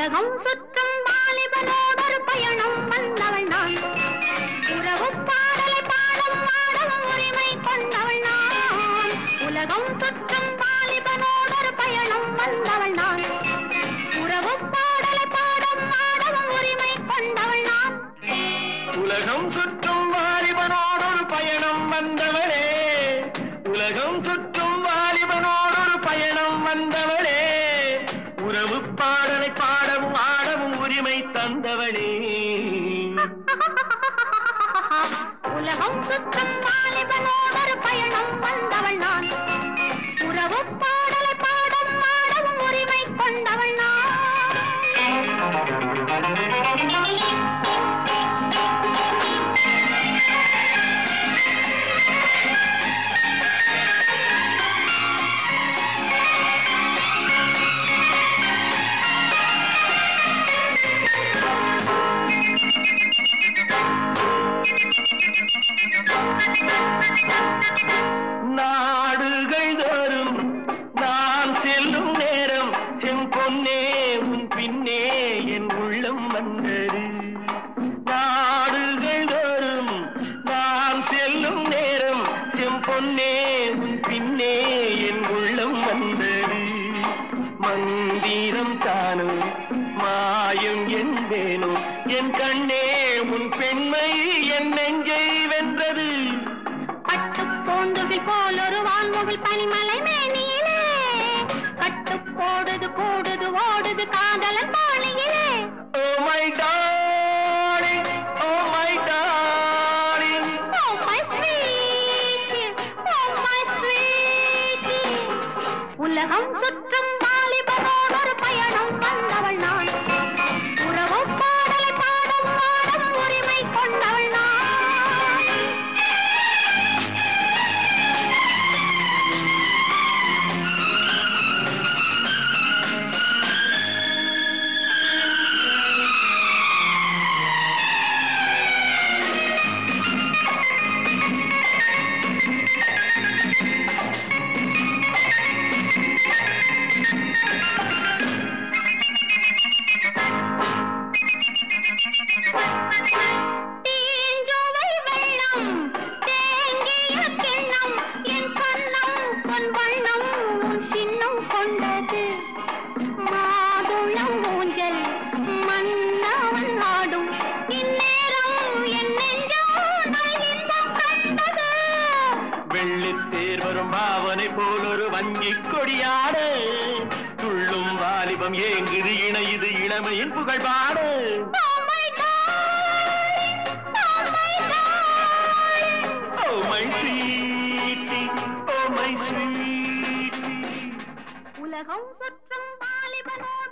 உலகம் சுற்றும் வாலிபனோடொரு பயணம் வந்தவள் நான். உறவு பாடலை பாடும் பாடவும் உரிமை கொண்டவள் நான். உலகம் சுற்றும் வாலிபனோடொரு பயணம் வந்தவள் நான். உறவு பாடலை பாடும் பாடவும் உரிமை கொண்டவள் நான். உலகம் சுற்றும் வாலிபனோடொரு பயணம் வந்தவளே, உலகம் சுற்றும் வாலிபனோடொரு பயணம் வந்தவளே, உறவு பாடலை பாடவும் ஆடவும் உரிமை தந்தவளே. உலகம் சுற்றும் வாலிபனோடொரு பயணம் வந்தவள் நான். உறவு பாடலை பாடும் ஆடவும் உரிமை கொண்டவள் நான். நாடுகள் தோறும் நான் செல்லும் நேரம் செம்பொன்னே உன் பின்னே என் உள்ளம் வந்தது. நாடுகள் தோறும் நான் செல்லும் நேரம் செம்பொன்னே உன் பின்னே என் உள்ளம் வந்தது. மந்திரம் தானும் மாயம் என்பேனோ என் கண்ணே உன் பெண்மை என் நெஞ்சை வென்றது. பட்டுப்போந்துகள் போல் ஒரு வான்முகில் பனிமலை மேனியிலே கட்டு போடுது கூடுது ஓடுது காதலன் பாணியிலே. Oh my darling, oh my darling, Oh my sweetie, oh my sweetie. உலகம் சுற்றும் வாலிபனோடொரு பயணம் வந்தவள் நான். உறவு பாடலை பாடும் பாடும் உரிமை கொண்டவள் நான். தீஞ்சுவை வெள்ளம் தேங்கிய கிண்ணம் என் கண்ணம் பொன் வண்ணம் உன் சின்னம் கொண்டது. மாதுளம் ஊஞ்சல் மன்னவன் ஆடும் இந்நேரம் என் நெஞ்சம் இன்பம் கண்டது. வெள்ளித்தேர் வரும் பாவனை போல் ஒரு வங்கி கொடியாட துள்ளும் வாலிபம் ஏங்குது இணையுது இளமையின் புகழ் பாட. Oh my darling, oh my darling. Oh my sweetie, oh my sweetie. உலகம் சுற்றும் வாலிபனோடு